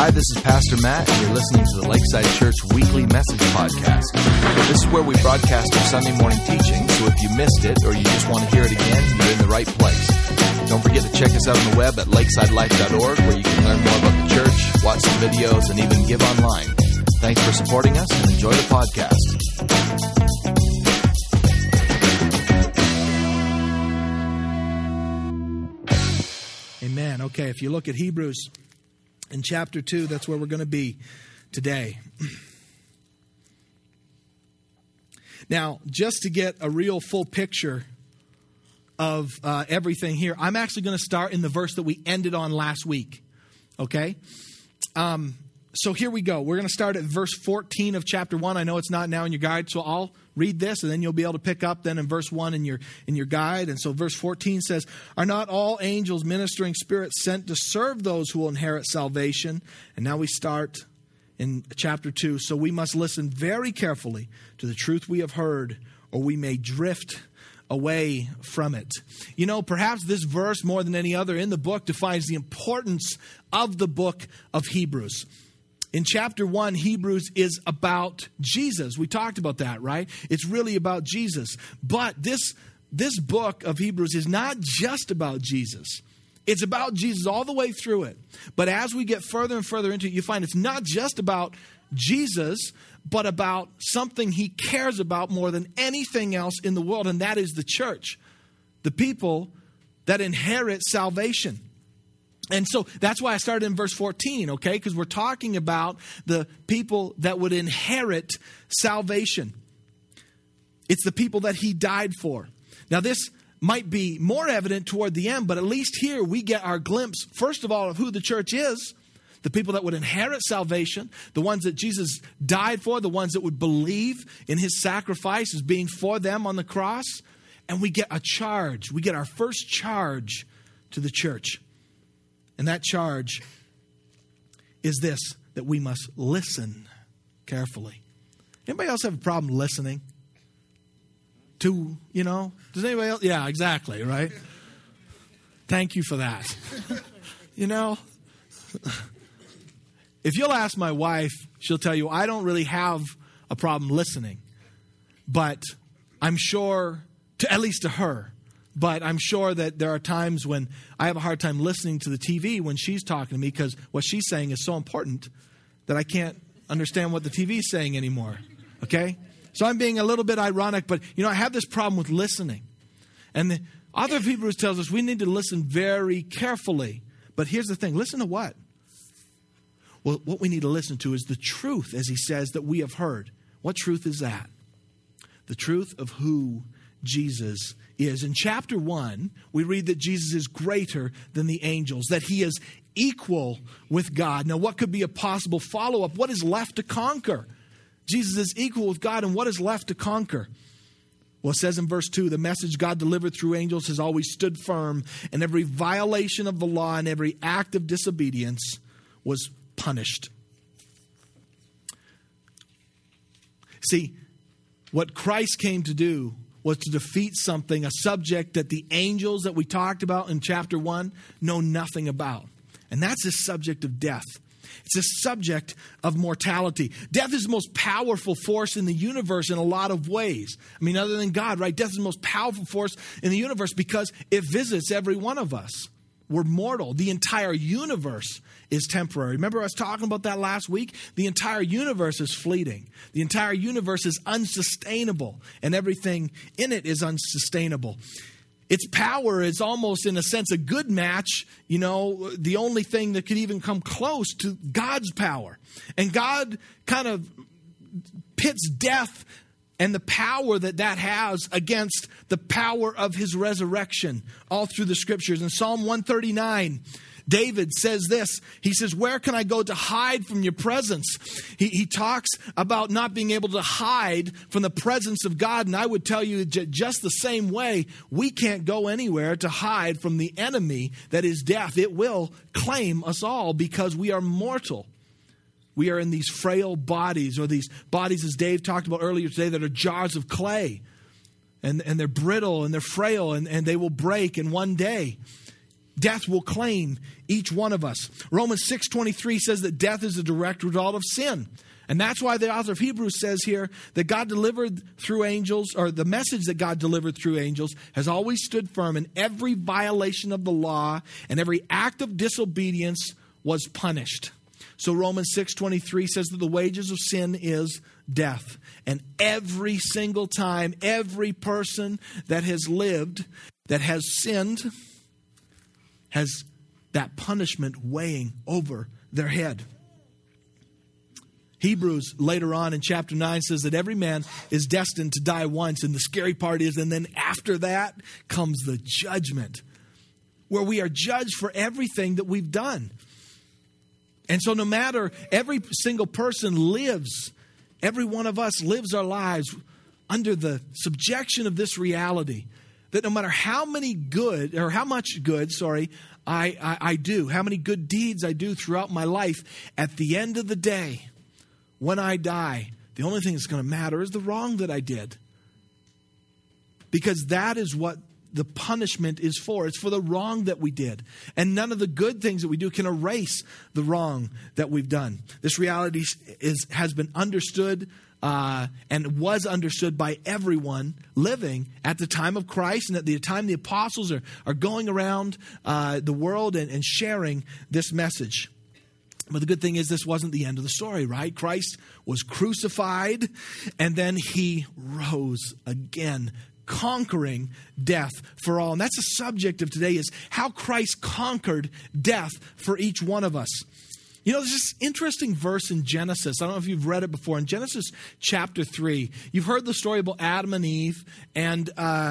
Hi, this is Pastor Matt, and you're listening to the Lakeside Church Weekly Message Podcast. This is where we broadcast our Sunday morning teaching, so if you missed it or you just want to hear it again, you're in the right place. Don't forget to check us out on the web at lakesidelife.org, where you can learn more about the church, watch some videos, and even give online. Thanks for supporting us, and enjoy the podcast. Amen. Okay, if you look at Hebrews in chapter 2, that's where we're going to be today. Now, just to get a real full picture of everything here, I'm actually going to start in the verse that we ended on last week. Okay? So here we go. We're going to start at verse 14 of chapter 1. I know it's not now in your guide, so I'll read this, and then you'll be able to pick up then in verse 1 in your guide. And so verse 14 says, "Are not all angels ministering spirits sent to serve those who will inherit salvation?" And now we start in chapter 2. "So we must listen very carefully to the truth we have heard, or we may drift away from it." You know, perhaps this verse, more than any other in the book, defines the importance of the book of Hebrews. In chapter 1, Hebrews is about Jesus. We talked about that, right? It's really about Jesus. But this book of Hebrews is not just about Jesus. It's about Jesus all the way through it. But as we get further and further into it, you find it's not just about Jesus, but about something he cares about more than anything else in the world, and that is the church, the people that inherit salvation. And so that's why I started in verse 14, okay? Because we're talking about the people that would inherit salvation. It's the people that he died for. Now, this might be more evident toward the end, but at least here we get our glimpse, first of all, of who the church is, the people that would inherit salvation, the ones that Jesus died for, the ones that would believe in his sacrifice as being for them on the cross. And we get a charge. We get our first charge to the church. And that charge is this, that we must listen carefully. Anybody else have a problem listening? To, does anybody else? Yeah, exactly, right? Thank you for that. If you'll ask my wife, she'll tell you, I don't really have a problem listening. But I'm sure, at least to her, but I'm sure that there are times when I have a hard time listening to the TV when she's talking to me, because what she's saying is so important that I can't understand what the TV is saying anymore. Okay? So I'm being a little bit ironic, but I have this problem with listening. And the author of Hebrews tells us we need to listen very carefully. But here's the thing. Listen to what? Well, what we need to listen to is the truth, as he says, that we have heard. What truth is that? The truth of who Jesus is. In chapter 1, we read that Jesus is greater than the angels, that he is equal with God. Now, what could be a possible follow-up? What is left to conquer? Jesus is equal with God, and what is left to conquer? Well, it says in verse 2, the message God delivered through angels has always stood firm, and every violation of the law and every act of disobedience was punished. See, what Christ came to do was to defeat something, a subject that the angels that we talked about in chapter 1 know nothing about. And that's the subject of death. It's a subject of mortality. Death is the most powerful force in the universe in a lot of ways. I mean, other than God, right? Death is the most powerful force in the universe because it visits every one of us. We're mortal. The entire universe is temporary. Remember I was talking about that last week? The entire universe is fleeting. The entire universe is unsustainable, and everything in it is unsustainable. Its power is almost, in a sense, a good match, the only thing that could even come close to God's power. And God kind of pits death and the power that has against the power of his resurrection all through the scriptures. In Psalm 139, David says this. He says, "Where can I go to hide from your presence?" He talks about not being able to hide from the presence of God. And I would tell you just the same way, we can't go anywhere to hide from the enemy that is death. It will claim us all because we are mortal. We are in these frail bodies, or these bodies, as Dave talked about earlier today, that are jars of clay. And they're brittle and they're frail and they will break in one day. Death will claim each one of us. Romans 6:23 says that death is a direct result of sin. And that's why the author of Hebrews says here that God delivered through angels, or the message that God delivered through angels has always stood firm, and every violation of the law and every act of disobedience was punished. So Romans 6:23 says that the wages of sin is death. And every single time, every person that has lived, that has sinned, has that punishment weighing over their head. Hebrews later on in chapter 9 says that every man is destined to die once. And the scary part is, and then after that comes the judgment, where we are judged for everything that we've done. And so no matter, every single person lives, every one of us lives our lives under the subjection of this reality, that no matter how much good I do, how many good deeds I do throughout my life, at the end of the day, when I die, the only thing that's going to matter is the wrong that I did. Because that is what the punishment is for. It's for the wrong that we did. And none of the good things that we do can erase the wrong that we've done. This reality has been understood and was understood by everyone living at the time of Christ, and at the time the apostles are going around the world and sharing this message. But the good thing is, this wasn't the end of the story, right? Christ was crucified, and then he rose again, conquering death for all. And that's the subject of today, is how Christ conquered death for each one of us. You know, there's this interesting verse in Genesis. I don't know if you've read it before. In Genesis chapter 3, you've heard the story about Adam and Eve, and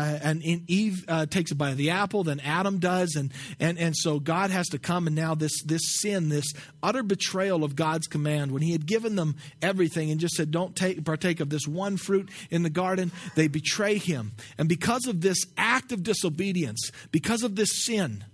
Eve takes a bite of the apple, then Adam does, and so God has to come, and now this sin, this utter betrayal of God's command, when he had given them everything and just said, don't partake of this one fruit in the garden, they betray him. And because of this act of disobedience, because of this sin,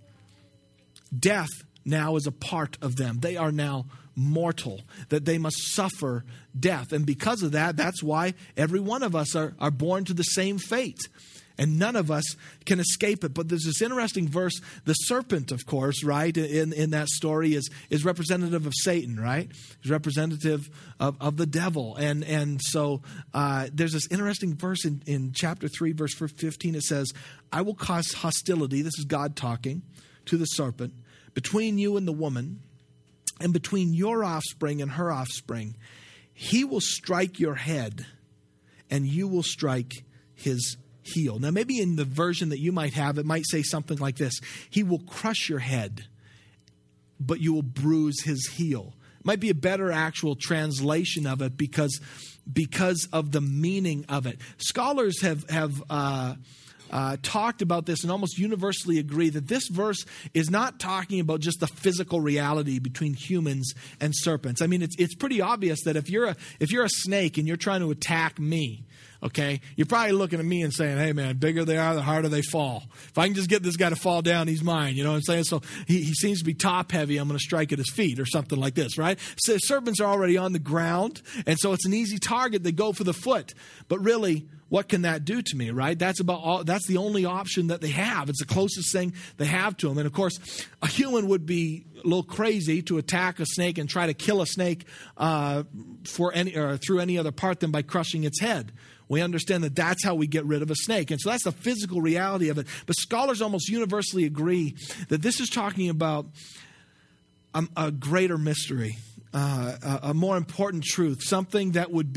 death now is a part of them. They are now mortal, that they must suffer death. And because of that, that's why every one of us are born to the same fate. And none of us can escape it. But there's this interesting verse. The serpent, of course, right, in that story is representative of Satan, right? He's representative of the devil. And so there's this interesting verse in chapter 3, verse 15. It says, I will cause hostility, this is God talking, to the serpent, between you and the woman, and between your offspring and her offspring. He will strike your head, and you will strike his heel. Now, maybe in the version that you might have, it might say something like this. He will crush your head, but you will bruise his heel. It might be a better actual translation of it because of the meaning of it. Scholars have talked about this and almost universally agree that this verse is not talking about just the physical reality between humans and serpents. I mean, it's pretty obvious that if you're a snake and you're trying to attack me, okay, you're probably looking at me and saying, hey man, bigger they are, the harder they fall. If I can just get this guy to fall down, he's mine. You know what I'm saying? So he seems to be top heavy. I'm going to strike at his feet or something like this, right? So serpents are already on the ground, and so it's an easy target. They go for the foot. But really, what can that do to me, right? That's the only option that they have. It's the closest thing they have to them. And of course, a human would be a little crazy to attack a snake and try to kill a snake through any other part than by crushing its head. We understand that that's how we get rid of a snake. And so that's the physical reality of it. But scholars almost universally agree that this is talking about a greater mystery, a more important truth, something that would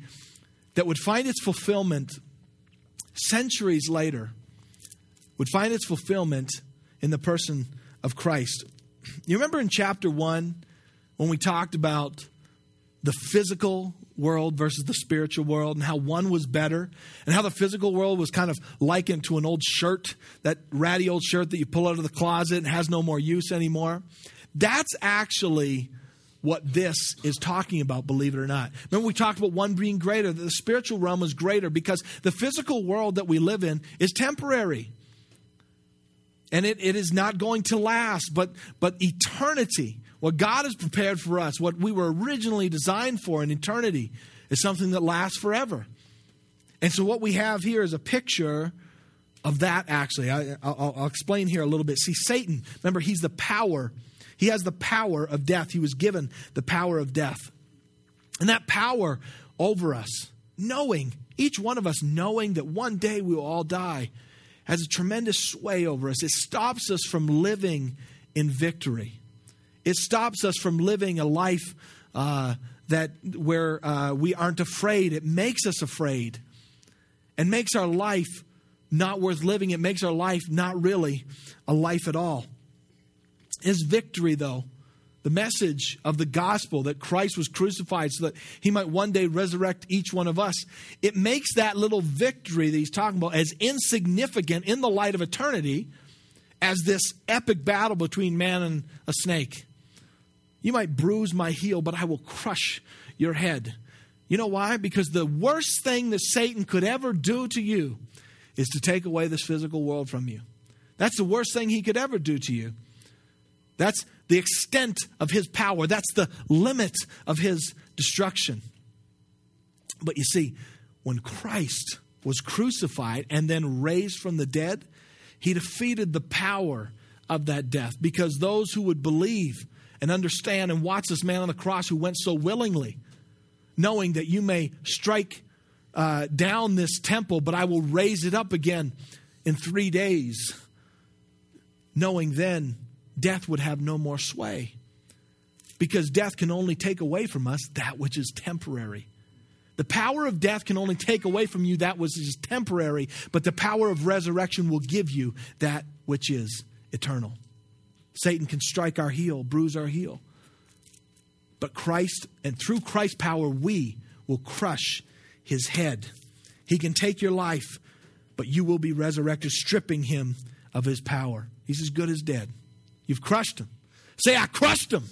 find its fulfillment centuries later, would find its fulfillment in the person of Christ. You remember in chapter 1 when we talked about the physical world versus the spiritual world, and how one was better, and how the physical world was kind of likened to an old shirt, that ratty old shirt that you pull out of the closet and has no more use anymore? That's actually what this is talking about, believe it or not. Remember, we talked about one being greater, that the spiritual realm is greater, because the physical world that we live in is temporary. And it is not going to last, but eternity, what God has prepared for us, what we were originally designed for in eternity, is something that lasts forever. And so what we have here is a picture of that, actually, I'll explain here a little bit. See, Satan, remember, he's the power. He has the power of death. He was given the power of death. And that power over us, knowing, each one of us knowing that one day we will all die, has a tremendous sway over us. It stops us from living in victory. It stops us from living a life where we aren't afraid. It makes us afraid and makes our life not worth living. It makes our life not really a life at all. His victory, though, the message of the gospel that Christ was crucified so that he might one day resurrect each one of us, it makes that little victory that he's talking about as insignificant in the light of eternity as this epic battle between man and a snake. You might bruise my heel, but I will crush your head. You know why? Because the worst thing that Satan could ever do to you is to take away this physical world from you. That's the worst thing he could ever do to you. That's the extent of his power. That's the limit of his destruction. But you see, when Christ was crucified and then raised from the dead, he defeated the power of that death, because those who would believe and understand and watch this man on the cross who went so willingly, knowing that you may strike down this temple, but I will raise it up again in 3 days, knowing then death would have no more sway, because death can only take away from us that which is temporary. The power of death can only take away from you that which is temporary, but the power of resurrection will give you that which is eternal. Satan can strike our heel, bruise our heel. But Christ, and through Christ's power, we will crush his head. He can take your life, but you will be resurrected, stripping him of his power. He's as good as dead. You've crushed him. Say, I crushed him.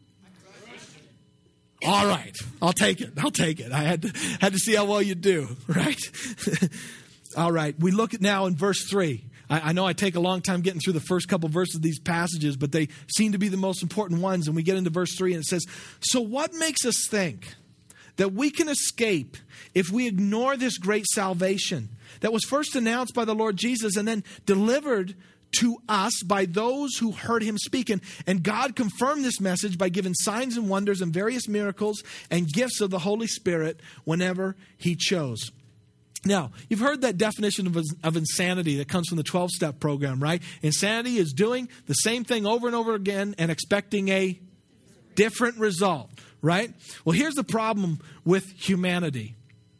All right. I'll take it. I had to see how well you do, right? All right. We look at now in verse 3. I know I take a long time getting through the first couple verses of these passages, but they seem to be the most important ones. And we get into verse 3 and it says, so what makes us think that we can escape if we ignore this great salvation that was first announced by the Lord Jesus and then delivered to us by those who heard him speak? And God confirmed this message by giving signs and wonders and various miracles and gifts of the Holy Spirit whenever he chose. Now, you've heard that definition of insanity that comes from the 12-step program, right? Insanity is doing the same thing over and over again and expecting a different result, right? Well, here's the problem with humanity.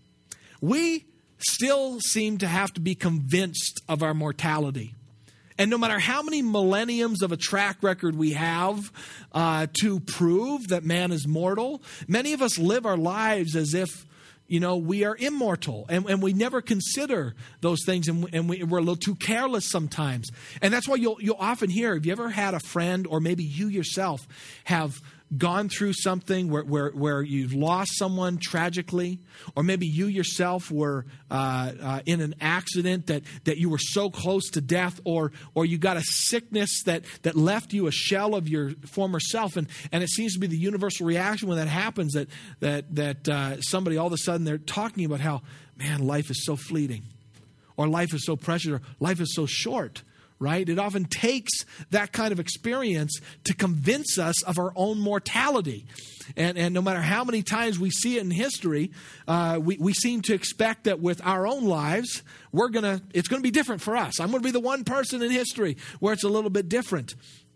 We still seem to have to be convinced of our mortality. And no matter how many millenniums of a track record we have to prove that man is mortal, many of us live our lives as if, we are immortal, and we never consider those things, and we're a little too careless sometimes. And that's why you'll often hear, have you ever had a friend, or maybe you yourself have gone through something where you've lost someone tragically, or maybe you yourself were in an accident that you were so close to death, or you got a sickness that left you a shell of your former self, and it seems to be the universal reaction when that happens, that somebody all of a sudden they're talking about how, man, life is so fleeting, or life is so precious, or life is so short. Right? It often takes that kind of experience to convince us of our own mortality. And no matter how many times we see it in history, we seem to expect that with our own lives, it's going to be different for us. I'm going to be the one person in history where it's a little bit different.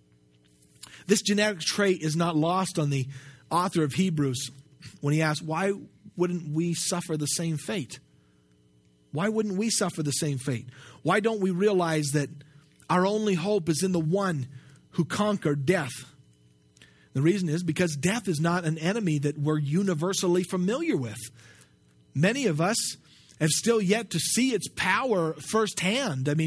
This genetic trait is not lost on the author of Hebrews when he asks, why wouldn't we suffer the same fate? Why wouldn't we suffer the same fate? Why don't we realize that our only hope is in the one who conquered death? The reason is because death is not an enemy that we're universally familiar with. Many of us have still yet to see its power firsthand. The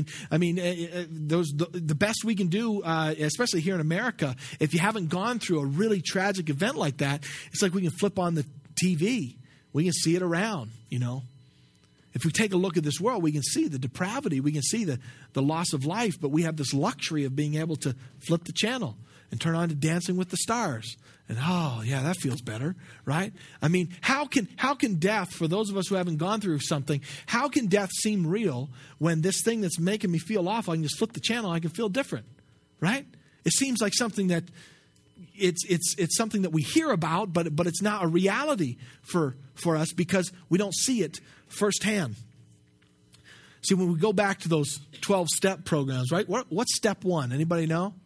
best we can do, especially here in America, if you haven't gone through a really tragic event like that, it's like we can flip on the TV. We can see it around, If we take a look at this world, we can see the depravity. We can see the loss of life, but we have this luxury of being able to flip the channel. and turn on to Dancing with the Stars. And oh, yeah, that feels better, right? I mean, how can death, for those of us who haven't gone through something, how can death seem real when this thing that's making me feel awful, I can just flip the channel, I can feel different, right? It seems like something that it's something that we hear about, but it's not a reality for us because we don't see it firsthand. See, when we go back to those 12-step programs, right? What's step 1? Anybody know?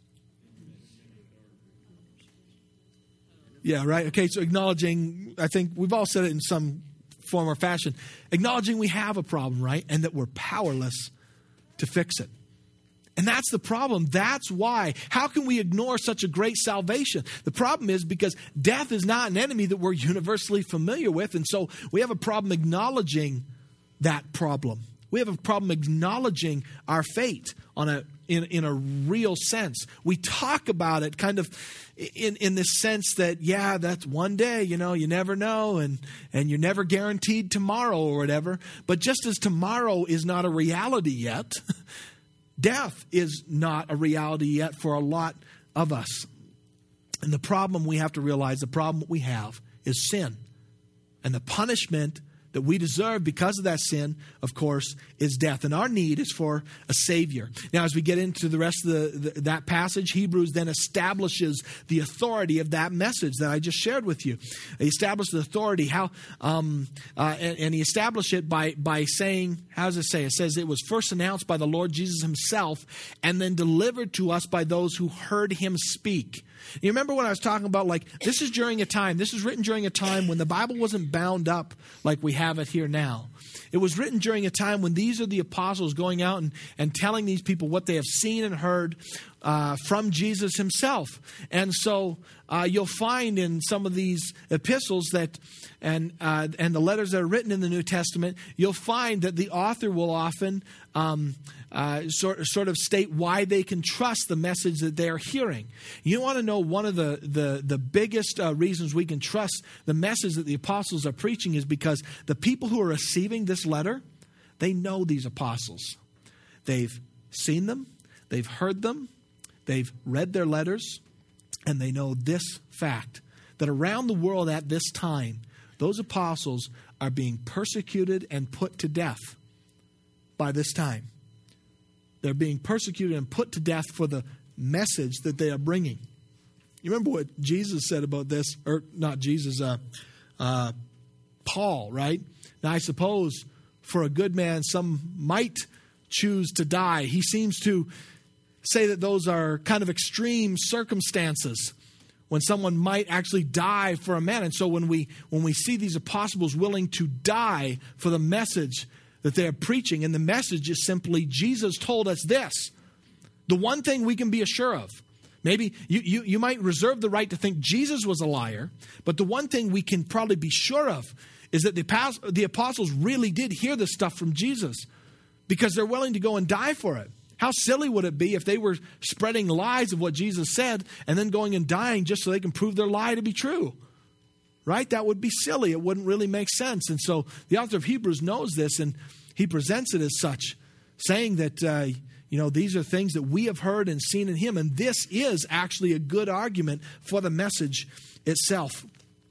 Yeah, right. Okay, so acknowledging, I think we've all said it in some form or fashion, acknowledging we have a problem, right? And that we're powerless to fix it. And that's the problem. That's why. How can we ignore such a great salvation? The problem is because death is not an enemy that we're universally familiar with. And so we have a problem acknowledging that problem. We have a problem acknowledging our fate in a real sense. We talk about it kind of in this sense that, yeah, that's one day, you never know, and you're never guaranteed tomorrow or whatever. But just as tomorrow is not a reality yet, death is not a reality yet for a lot of us. And the problem we have to realize, the problem that we have is sin. And the punishment that we deserve because of that sin, of course, is death. And our need is for a Savior. Now, as we get into the rest of that passage, Hebrews then establishes the authority of that message that I just shared with you. He established the authority, and he established it by saying, how does it say? It says it was first announced by the Lord Jesus himself and then delivered to us by those who heard him speak. You remember when I was talking about, this is written during a time when the Bible wasn't bound up like we have it here now. It was written during a time when these are the apostles going out and telling these people what they have seen and heard from Jesus himself. And so you'll find in some of these epistles that, and the letters that are written in the New Testament, you'll find that the author will often sort of state why they can trust the message that they're hearing. You want to know one of the biggest reasons we can trust the message that the apostles are preaching is because the people who are receiving this letter, they know these apostles. They've seen them, they've heard them, they've read their letters, and they know this fact, that around the world at this time, those apostles are being persecuted and put to death by this time. They're being persecuted and put to death for the message that they are bringing. You remember what Jesus said about this, or not Jesus, Paul, right? Now, I suppose for a good man, some might choose to die. He seems to say that those are kind of extreme circumstances when someone might actually die for a man. And so when we see these apostles willing to die for the message that they're preaching, and the message is simply, Jesus told us this. The one thing we can be assured of, maybe you might reserve the right to think Jesus was a liar, but the one thing we can probably be sure of is that the apostles really did hear this stuff from Jesus because they're willing to go and die for it. How silly would it be if they were spreading lies of what Jesus said and then going and dying just so they can prove their lie to be true? Right? That would be silly. It wouldn't really make sense. And so the author of Hebrews knows this, and he presents it as such, saying that, these are things that we have heard and seen in him. And this is actually a good argument for the message itself.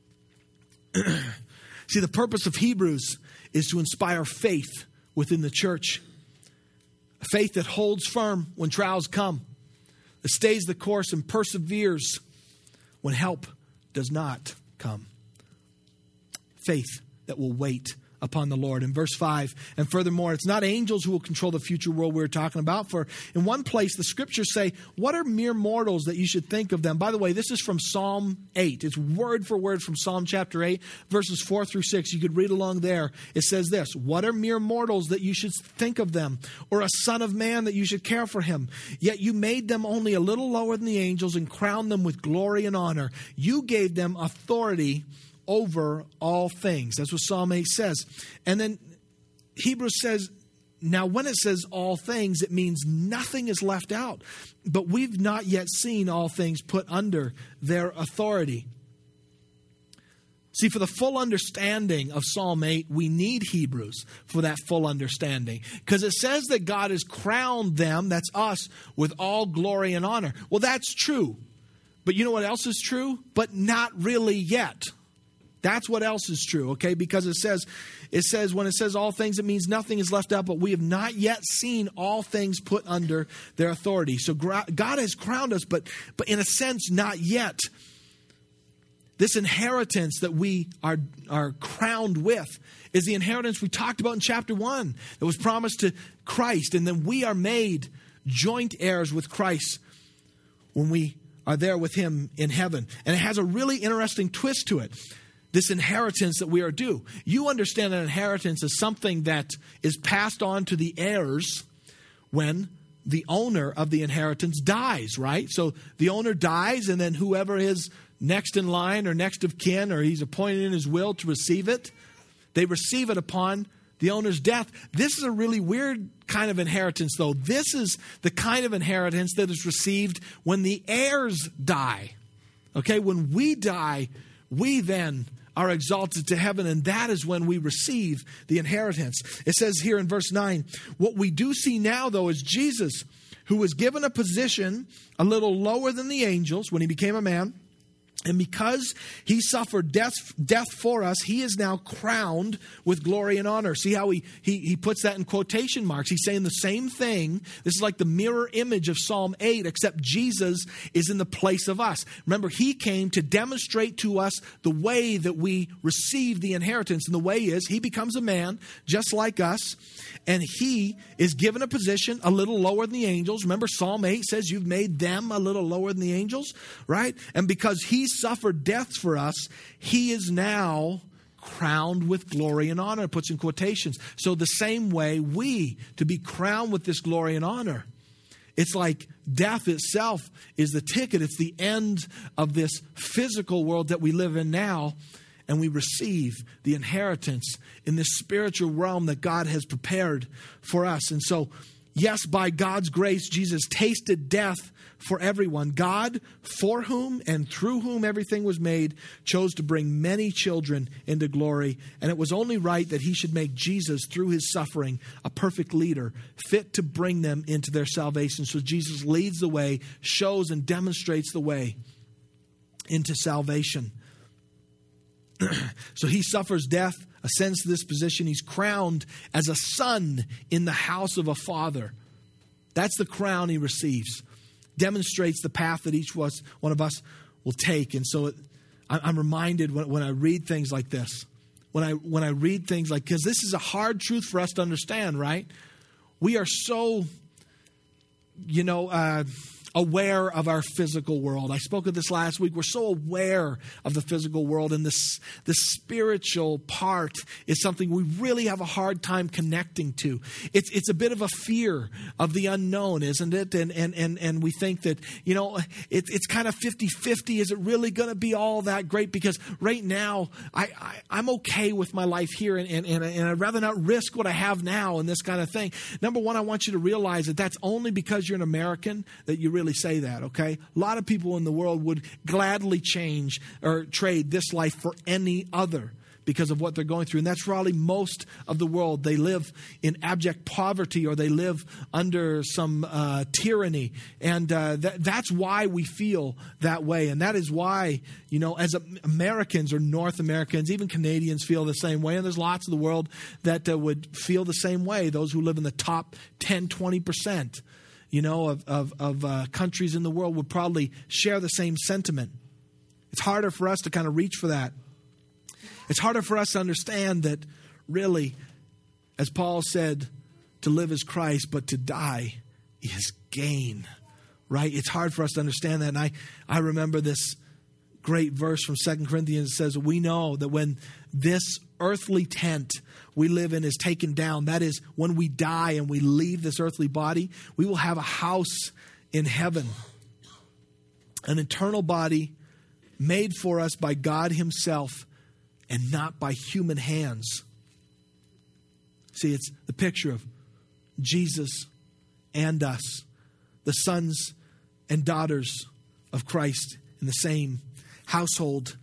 See, the purpose of Hebrews is to inspire faith within the church. A faith that holds firm when trials come, that stays the course and perseveres when help does not come. Faith that will wait upon the Lord. In verse 5, and furthermore, it's not angels who will control the future world we're talking about. For in one place, the scriptures say, what are mere mortals that you should think of them? By the way, this is from Psalm 8. It's word for word from Psalm chapter 8, verses 4 through 6. You could read along there. It says this, what are mere mortals that you should think of them? Or a son of man that you should care for him? Yet you made them only a little lower than the angels and crowned them with glory and honor. You gave them authority over all things. That's what Psalm 8 says. And then Hebrews says, now when it says all things, it means nothing is left out. But we've not yet seen all things put under their authority. See, for the full understanding of Psalm 8, we need Hebrews for that full understanding. Because it says that God has crowned them, that's us, with all glory and honor. Well, that's true. But you know what else is true? But not really yet. That's what else is true, okay? Because it says when it says all things, it means nothing is left out, but we have not yet seen all things put under their authority. So God has crowned us, but in a sense, not yet. This inheritance that we are crowned with is the inheritance we talked about in chapter 1 that was promised to Christ. And then we are made joint heirs with Christ when we are there with him in heaven. And it has a really interesting twist to it. This inheritance that we are due. You understand that inheritance is something that is passed on to the heirs when the owner of the inheritance dies, right? So the owner dies, and then whoever is next in line or next of kin, or he's appointed in his will to receive it, they receive it upon the owner's death. This is a really weird kind of inheritance, though. This is the kind of inheritance that is received when the heirs die. Okay, when we die, we then are exalted to heaven, and that is when we receive the inheritance. It says here in verse 9, what we do see now, though, is Jesus, who was given a position a little lower than the angels when he became a man. And because he suffered death for us, he is now crowned with glory and honor. See how he puts that in quotation marks. He's saying the same thing. This is like the mirror image of Psalm 8, except Jesus is in the place of us. Remember, he came to demonstrate to us the way that we receive the inheritance. And the way is he becomes a man just like us. And he is given a position a little lower than the angels. Remember, Psalm 8 says you've made them a little lower than the angels, right? And because he suffered death for us, he is now crowned with glory and honor. It puts in quotations. So the same way we, to be crowned with this glory and honor, it's like death itself is the ticket. It's the end of this physical world that we live in now. And we receive the inheritance in this spiritual realm that God has prepared for us. And so, yes, by God's grace, Jesus tasted death for everyone. God, for whom and through whom everything was made, chose to bring many children into glory. And it was only right that he should make Jesus, through his suffering, a perfect leader, fit to bring them into their salvation. So Jesus leads the way, shows and demonstrates the way into salvation. So he suffers death, ascends to this position. He's crowned as a son in the house of a father. That's the crown he receives. Demonstrates the path that each one of us will take. And so I'm reminded when I read things like this, when I read things like, because this is a hard truth for us to understand, right? We are so, aware of our physical world. I spoke of this last week. We're so aware of the physical world, and the spiritual part is something we really have a hard time connecting to. It's a bit of a fear of the unknown, isn't it? And we think that, it's kind of 50-50. Is it really going to be all that great? Because right now, I'm okay with my life here, and I'd rather not risk what I have now and this kind of thing. Number one, I want you to realize that that's only because you're an American that you really say that, okay? A lot of people in the world would gladly change or trade this life for any other because of what they're going through. And that's probably most of the world. They live in abject poverty, or they live under some tyranny. And that's why we feel that way. And that is why, as Americans or North Americans, even Canadians feel the same way. And there's lots of the world that would feel the same way. Those who live in the top 10, 20%. Of countries in the world would probably share the same sentiment. It's harder for us to kind of reach for that. It's harder for us to understand that really, as Paul said, to live is Christ, but to die is gain, right? It's hard for us to understand that. And I remember this great verse from 2 Corinthians that says, we know that when this earthly tent we live in is taken down, that is, when we die and we leave this earthly body, we will have a house in heaven, an eternal body made for us by God himself and not by human hands. See, it's the picture of Jesus and us, the sons and daughters of Christ in the same household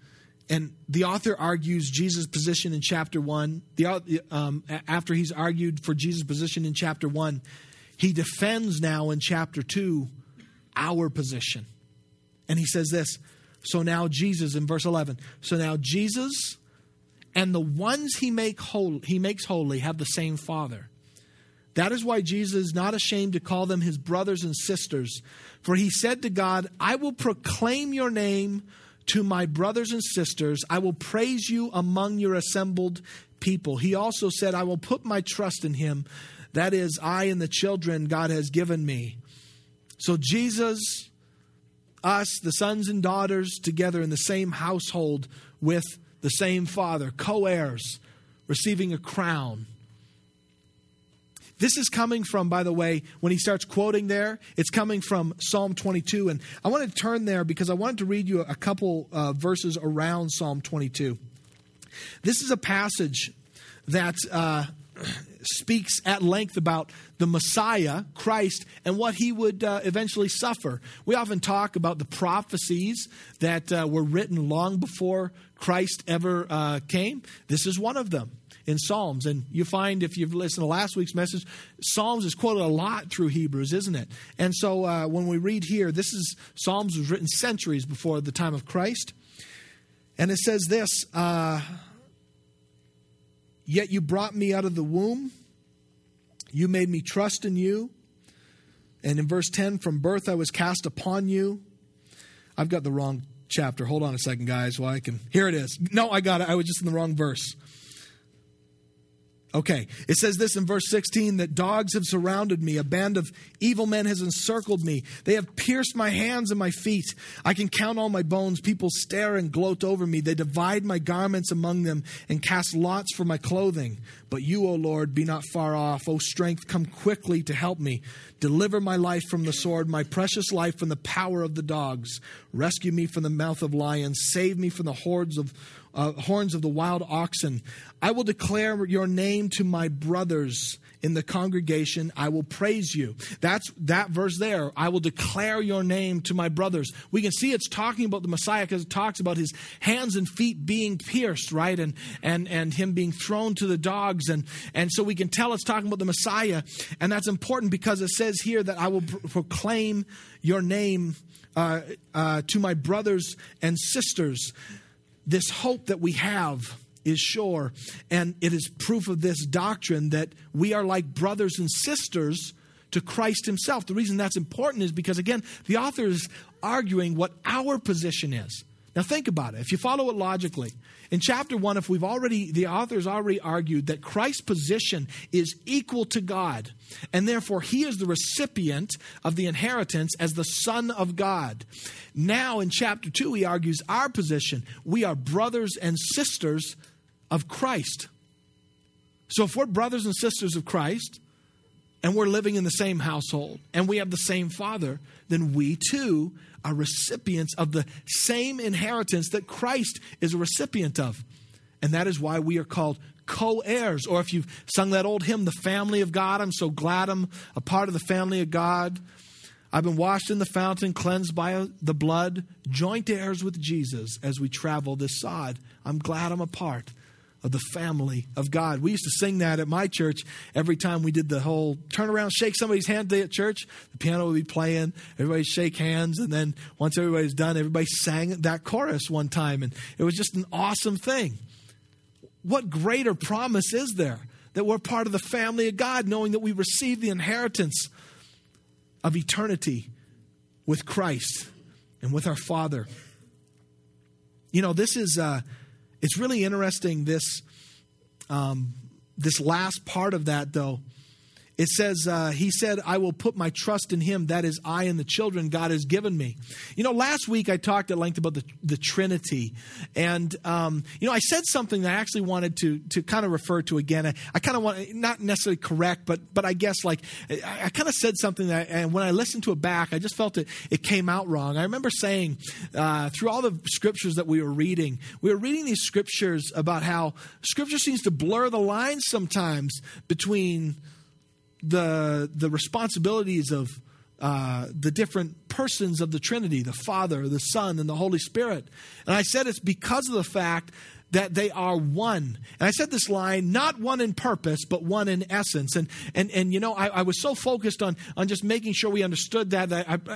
And the author argues Jesus' position in chapter 1. After he's argued for Jesus' position in chapter 1, he defends now in chapter 2 our position. And he says this, so now Jesus, in verse 11, so now Jesus and the ones he makes holy have the same Father. That is why Jesus is not ashamed to call them his brothers and sisters. For he said to God, I will proclaim your name to my brothers and sisters. I will praise you among your assembled people. He also said, I will put my trust in him. That is, I and the children God has given me. So Jesus, us, the sons and daughters, together in the same household with the same Father, co-heirs, receiving a crown. This is coming from, by the way, when he starts quoting there, it's coming from Psalm 22. And I want to turn there because I wanted to read you a couple verses around Psalm 22. This is a passage that speaks at length about the Messiah, Christ, and what he would eventually suffer. We often talk about the prophecies that were written long before Christ ever came. This is one of them in Psalms. And you find, if you've listened to last week's message, Psalms is quoted a lot through Hebrews, isn't it? And so when we read here, Psalms was written centuries before the time of Christ. And it says this, yet you brought me out of the womb. You made me trust in you. And in verse 10, from birth I was cast upon you. I've got the wrong chapter. Hold on a second, guys. Here it is. No, I got it. I was just in the wrong verse. Okay, it says this in verse 16, that dogs have surrounded me. A band of evil men has encircled me. They have pierced my hands and my feet. I can count all my bones. People stare and gloat over me. They divide my garments among them and cast lots for my clothing. But you, O Lord, be not far off. O strength, come quickly to help me. Deliver my life from the sword, my precious life from the power of the dogs. Rescue me from the mouth of lions. Save me from the horns of the wild oxen. I will declare your name to my brothers in the congregation. I will praise you. That's that verse there. I will declare your name to my brothers. We can see it's talking about the Messiah because it talks about his hands and feet being pierced, right? And him being thrown to the dogs. And so we can tell it's talking about the Messiah. And that's important because it says here that I will proclaim your name to my brothers and sisters. This hope that we have is sure, and it is proof of this doctrine that we are like brothers and sisters to Christ himself. The reason that's important is because, again, the author is arguing what our position is. Now think about it. If you follow it logically, in chapter 1, the author's already argued that Christ's position is equal to God, and therefore he is the recipient of the inheritance as the Son of God. Now in chapter 2, he argues our position. We are brothers and sisters of Christ. So if we're brothers and sisters of Christ, and we're living in the same household, and we have the same Father, then we too are recipients of the same inheritance that Christ is a recipient of. And that is why we are called co-heirs. Or if you've sung that old hymn, The Family of God, I'm so glad I'm a part of the family of God. I've been washed in the fountain, cleansed by the blood, joint heirs with Jesus as we travel this sod. I'm glad I'm a part of the family of God. We used to sing that at my church every time we did the whole turn around, shake somebody's hand day at church. The piano would be playing, everybody shake hands, and then once everybody's done, everybody sang that chorus one time, and it was just an awesome thing. What greater promise is there that we're part of the family of God, knowing that we receive the inheritance of eternity with Christ and with our Father? You know, this is it's really interesting, this last part of that, though. It says, he said, I will put my trust in him. That is, I and the children God has given me. You know, last week I talked at length about the Trinity. And, I said something that I actually wanted to kind of refer to again. I kind of want, not necessarily correct, but I guess I kind of said something that, and when I listened to it back, I just felt it came out wrong. I remember saying, through all the scriptures that we were reading these scriptures about how scripture seems to blur the lines sometimes between the responsibilities of the different persons of the Trinity, the Father, the Son, and the Holy Spirit. And I said it's because of the fact that they are one. And I said this line, not one in purpose, but one in essence. And you know, I was so focused on just making sure we understood that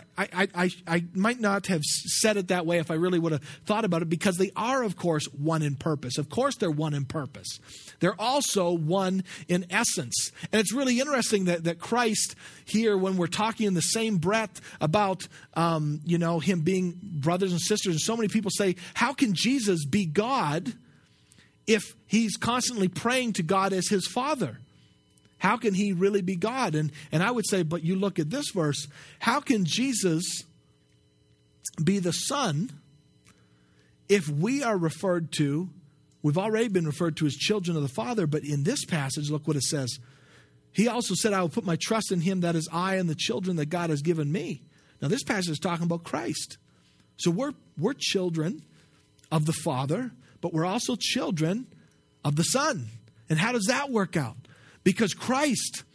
I might not have said it that way if I really would have thought about it, because they are, of course, one in purpose. Of course, they're one in purpose. They're also one in essence. And it's really interesting that Christ here, when we're talking in the same breath about, you know, him being brothers and sisters, and so many people say, how can Jesus be God if he's constantly praying to God as his Father? How can he really be God? And I would say, but you look at this verse, how can Jesus be the Son if we are referred to, we've already been referred to as children of the Father, but in this passage, look what it says. He also said, I will put my trust in him, that is I and the children that God has given me. Now this passage is talking about Christ. So we're children of the Father, but we're also children of the Son. And how does that work out? Because Christ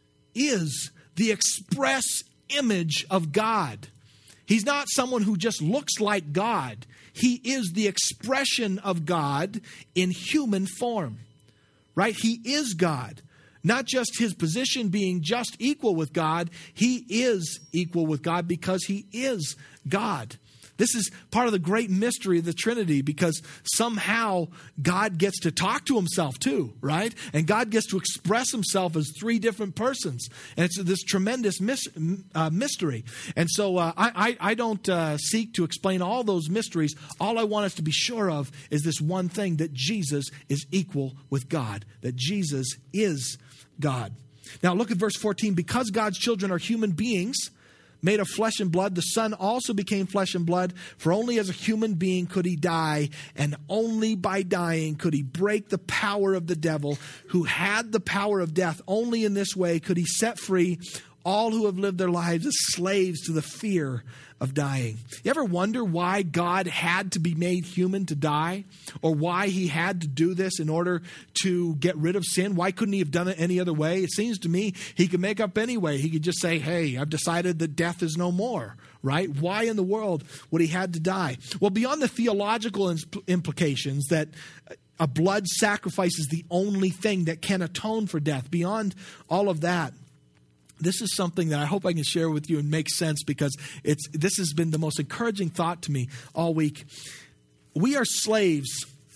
is the express image of God. He's not someone who just looks like God. He is the expression of God in human form, right? He is God. Not just his position being just equal with God. He is equal with God because he is God. This is part of the great mystery of the Trinity, because somehow God gets to talk to himself too, right? And God gets to express himself as three different persons. And it's this tremendous mystery. And so I don't seek to explain all those mysteries. All I want us to be sure of is this one thing, that Jesus is equal with God, that Jesus is God. Now look at verse 14. Because God's children are human beings, made of flesh and blood, the Son also became flesh and blood, for only as a human being could he die, and only by dying could he break the power of the devil, who had the power of death. Only in this way could he set free all who have lived their lives as slaves to the fear of dying. You ever wonder why God had to be made human to die? Or why he had to do this in order to get rid of sin? Why couldn't he have done it any other way? It seems to me he could make up any way. He could just say, hey, I've decided that death is no more, right? Why in the world would he had to die? Well, beyond the theological implications that a blood sacrifice is the only thing that can atone for death, beyond all of that, this is something that I hope I can share with you and make sense, because this has been the most encouraging thought to me all week. We are slaves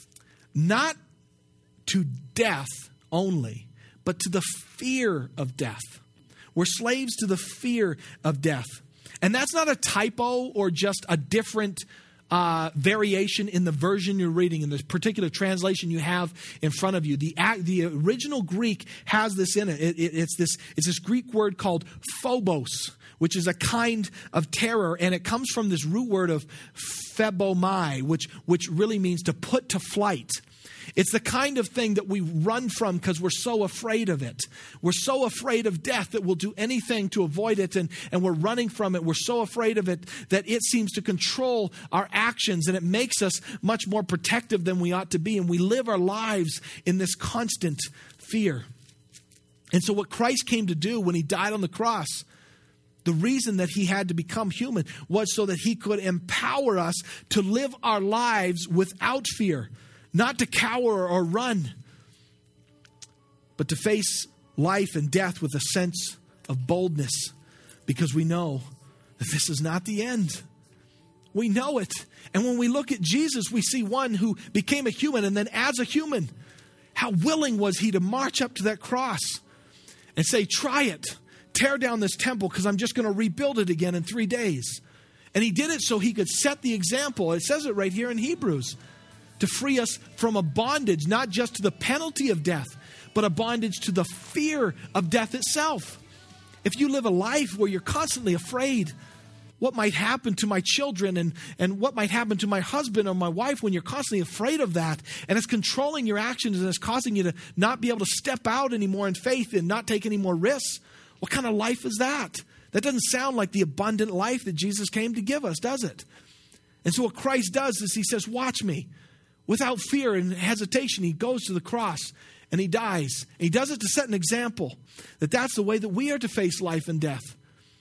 not to death only, but to the fear of death. We're slaves to the fear of death. And that's not a typo or just a different variation in the version you're reading, in this particular translation you have in front of you. The original Greek has this in it. It's this Greek word called phobos, which is a kind of terror, and it comes from this root word of phebomai, which really means to put to flight. It's the kind of thing that we run from because we're so afraid of it. We're so afraid of death that we'll do anything to avoid it, and we're running from it. We're so afraid of it that it seems to control our actions, and it makes us much more protective than we ought to be, and we live our lives in this constant fear. And so what Christ came to do when he died on the cross, the reason that he had to become human, was so that he could empower us to live our lives without fear. Not to cower or run, but to face life and death with a sense of boldness, because we know that this is not the end. We know it. And when we look at Jesus, we see one who became a human, and then as a human, how willing was he to march up to that cross and say, try it, tear down this temple, because I'm just going to rebuild it again in 3 days. And he did it so he could set the example. It says it right here in Hebrews, to free us from a bondage, not just to the penalty of death, but a bondage to the fear of death itself. If you live a life where you're constantly afraid, what might happen to my children and what might happen to my husband or my wife, when you're constantly afraid of that, and it's controlling your actions and it's causing you to not be able to step out anymore in faith and not take any more risks, what kind of life is that? That doesn't sound like the abundant life that Jesus came to give us, does it? And so what Christ does is he says, watch me. Without fear and hesitation, he goes to the cross and he dies. And he does it to set an example that that's the way that we are to face life and death.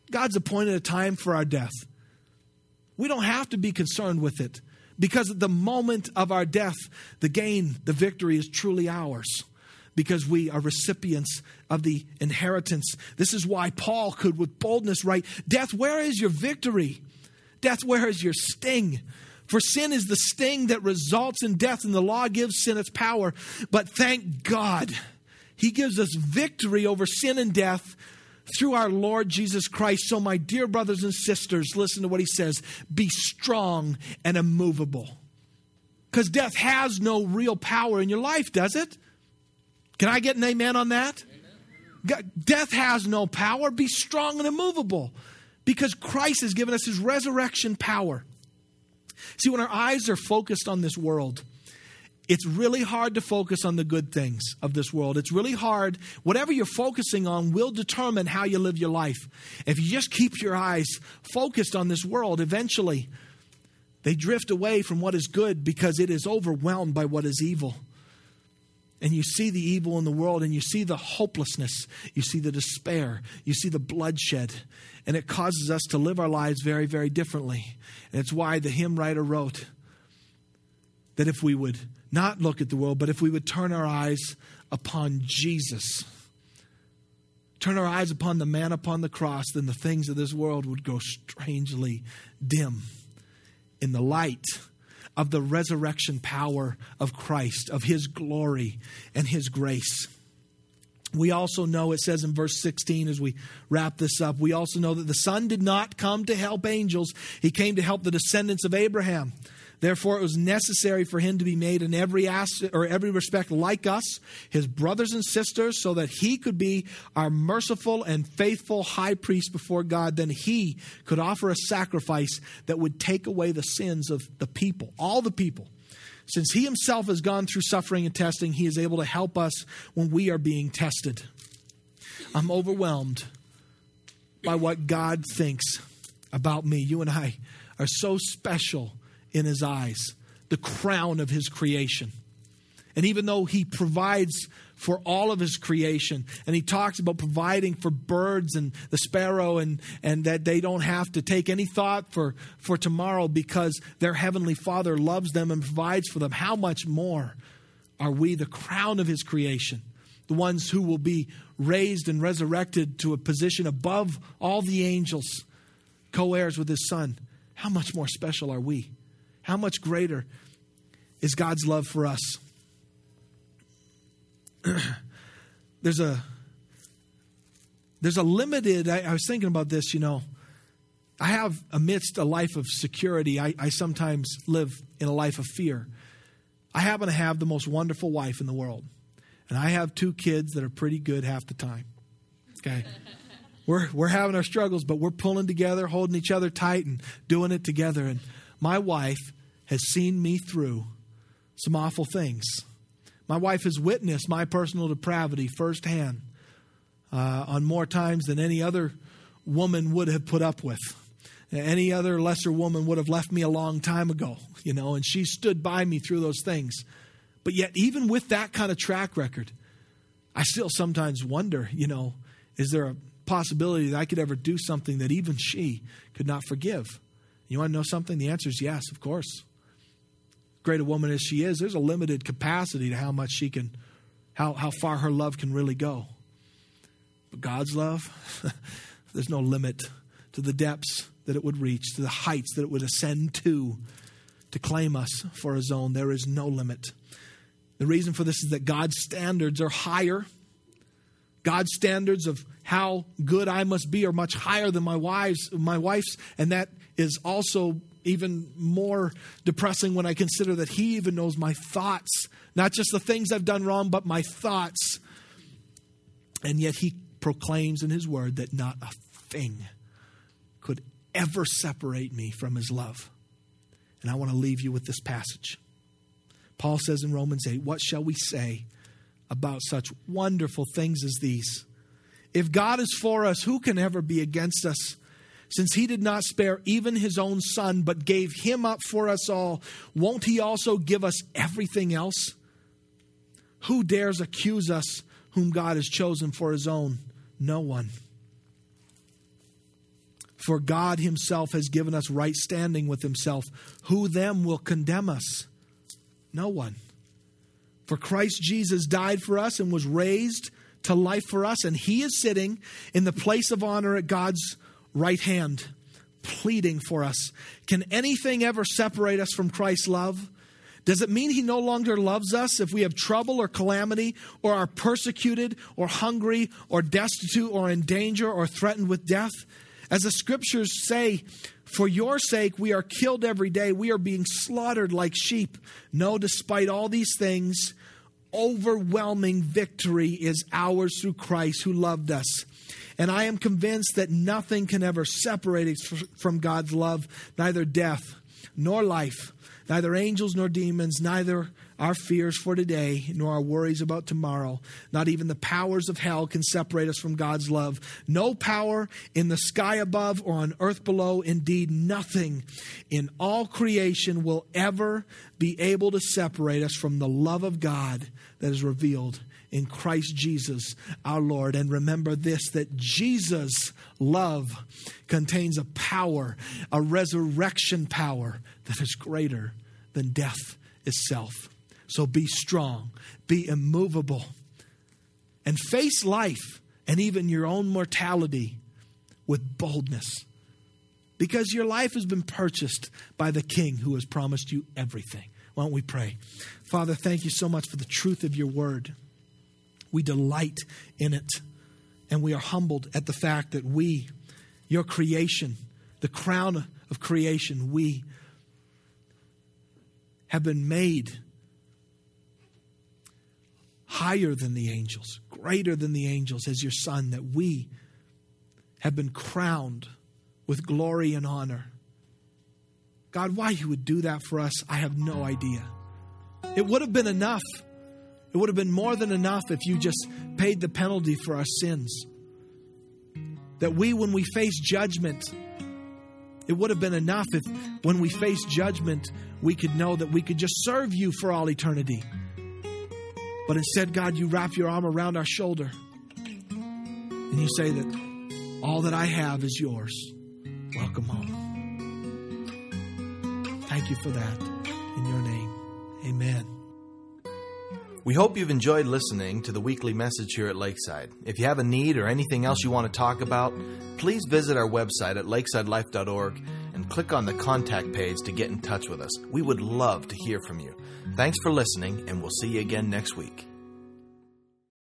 God's appointed a time for our death. We don't have to be concerned with it, because at the moment of our death, the gain, the victory is truly ours, because we are recipients of the inheritance. This is why Paul could with boldness write, "Death, where is your victory? Death, where is your sting? For sin is the sting that results in death, and the law gives sin its power. But thank God, he gives us victory over sin and death through our Lord Jesus Christ. So my dear brothers and sisters, listen to what he says. Be strong and immovable." Because death has no real power in your life, does it? Can I get an amen on that? Amen. Death has no power. Be strong and immovable. Because Christ has given us his resurrection power. See, when our eyes are focused on this world, it's really hard to focus on the good things of this world. It's really hard. Whatever you're focusing on will determine how you live your life. If you just keep your eyes focused on this world, eventually they drift away from what is good because it is overwhelmed by what is evil. And you see the evil in the world, and you see the hopelessness, you see the despair, you see the bloodshed, and it causes us to live our lives very, very differently. And it's why the hymn writer wrote that if we would not look at the world, but if we would turn our eyes upon Jesus, turn our eyes upon the man upon the cross, then the things of this world would go strangely dim in the light of the resurrection power of Christ, of his glory and his grace. We also know, it says in verse 16 as we wrap this up, we also know that the Son did not come to help angels. He came to help the descendants of Abraham. Therefore, it was necessary for him to be made in every respect like us, his brothers and sisters, so that he could be our merciful and faithful high priest before God. Then he could offer a sacrifice that would take away the sins of the people, all the people. Since he himself has gone through suffering and testing, he is able to help us when we are being tested. I'm overwhelmed by what God thinks about me. You and I are so special in his eyes, the crown of his creation. And even though he provides for all of his creation, and he talks about providing for birds and the sparrow, and that they don't have to take any thought for tomorrow because their heavenly Father loves them and provides for them, how much more are we the crown of his creation, the ones who will be raised and resurrected to a position above all the angels, co-heirs with his Son? How much more special are we? How much greater is God's love for us? There's a limited, I was thinking about this, I have, amidst a life of security, I sometimes live in a life of fear. I happen to have the most wonderful wife in the world. And I have 2 kids that are pretty good half the time. Okay. We're having our struggles, but we're pulling together, holding each other tight and doing it together. And my wife has seen me through some awful things. My wife has witnessed my personal depravity firsthand on more times than any other woman would have put up with. Any other lesser woman would have left me a long time ago, and she stood by me through those things. But yet, even with that kind of track record, I still sometimes wonder, is there a possibility that I could ever do something that even she could not forgive? You want to know something? The answer is yes, of course. Great a woman as she is, there's a limited capacity to how much she can, how far her love can really go. But God's love, there's no limit to the depths that it would reach, to the heights that it would ascend to claim us for his own. There is no limit. The reason for this is that God's standards are higher. God's standards of how good I must be are much higher than my wife's, and that is also even more depressing when I consider that he even knows my thoughts, not just the things I've done wrong, but my thoughts. And yet he proclaims in his word that not a thing could ever separate me from his love. And I want to leave you with this passage. Paul says in Romans 8, what shall we say about such wonderful things as these? If God is for us, who can ever be against us? Since he did not spare even his own Son, but gave him up for us all, won't he also give us everything else? Who dares accuse us whom God has chosen for his own? No one. For God himself has given us right standing with himself. Who then will condemn us? No one. For Christ Jesus died for us and was raised to life for us, and he is sitting in the place of honor at God's right hand, pleading for us. Can anything ever separate us from Christ's love? Does it mean he no longer loves us if we have trouble or calamity, or are persecuted or hungry or destitute or in danger or threatened with death? As the scriptures say, for your sake we are killed every day. We are being slaughtered like sheep. No, despite all these things, overwhelming victory is ours through Christ who loved us. And I am convinced that nothing can ever separate us from God's love, neither death nor life, neither angels nor demons, neither our fears for today nor our worries about tomorrow. Not even the powers of hell can separate us from God's love. No power in the sky above or on earth below. Indeed, nothing in all creation will ever be able to separate us from the love of God that is revealed in Christ Jesus our Lord. And remember this, that Jesus' love contains a power, a resurrection power that is greater than death itself. So be strong, be immovable, and face life and even your own mortality with boldness. Because your life has been purchased by the King who has promised you everything. Why don't we pray? Father, thank you so much for the truth of your word. We delight in it, and we are humbled at the fact that we, your creation, the crown of creation, we have been made higher than the angels, greater than the angels as your son, that we have been crowned with glory and honor. God, why you would do that for us, I have no idea. It would have been enough. It would have been more than enough if you just paid the penalty for our sins. That we, when we face judgment, it would have been enough if when we face judgment, we could know that we could just serve you for all eternity. But instead, God, you wrap your arm around our shoulder and you say that all that I have is yours. Welcome home. Thank you for that. In your name, amen. We hope you've enjoyed listening to the weekly message here at Lakeside. If you have a need or anything else you want to talk about, please visit our website at lakesidelife.org and click on the contact page to get in touch with us. We would love to hear from you. Thanks for listening, and we'll see you again next week.